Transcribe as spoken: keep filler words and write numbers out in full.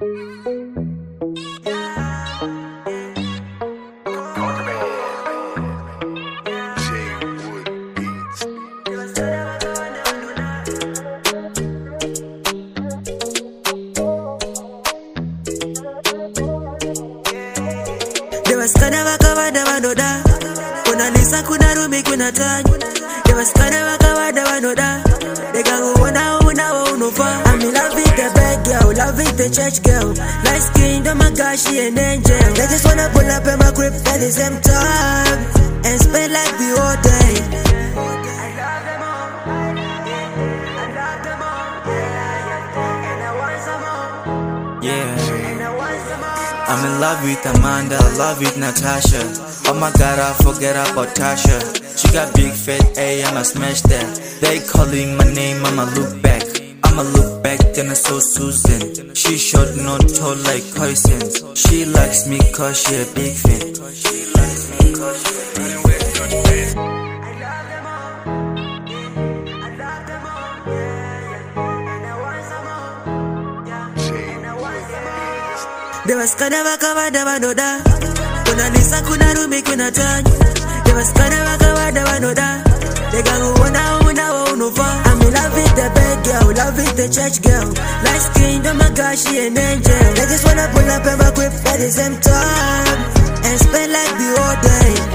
Devaskana wakawada wanoda, kuna Lisa kuna Rumi kuna Tanya. Devaskana wakawada wanoda, they can go una una unufa. I'm in love with the bad girl, love with the church girl. Light skin, oh my gosh, she an angel. They just wanna pull up in my crib at the same time and spend like the whole day. I love them all, I love them all, and I want some more. Yeah. And I want some more. I'm in love with Amanda, love with Natasha. Oh my god, I forget about Tasha. She got big fat A, I'ma smash that. They calling my name, I'ma look back. I'ma look back, then I saw Susan. She short, not tall like Cousins. She likes me cause she a big fan. She likes me cause she a big fan. I love them all, I love them all, yeah, and I want some more, yeah, and I want some more. Devaskana wakawada wanoda, kuna Lisa kuna Rumi kuna Tanya. Devaskana wakawada wanoda, they can go una una unufa. I'm in love with the bad girl, love with the church girl. Light skin, oh my gosh, she an angel. They just wanna pull up in my crib at the same time and spend like the whole day.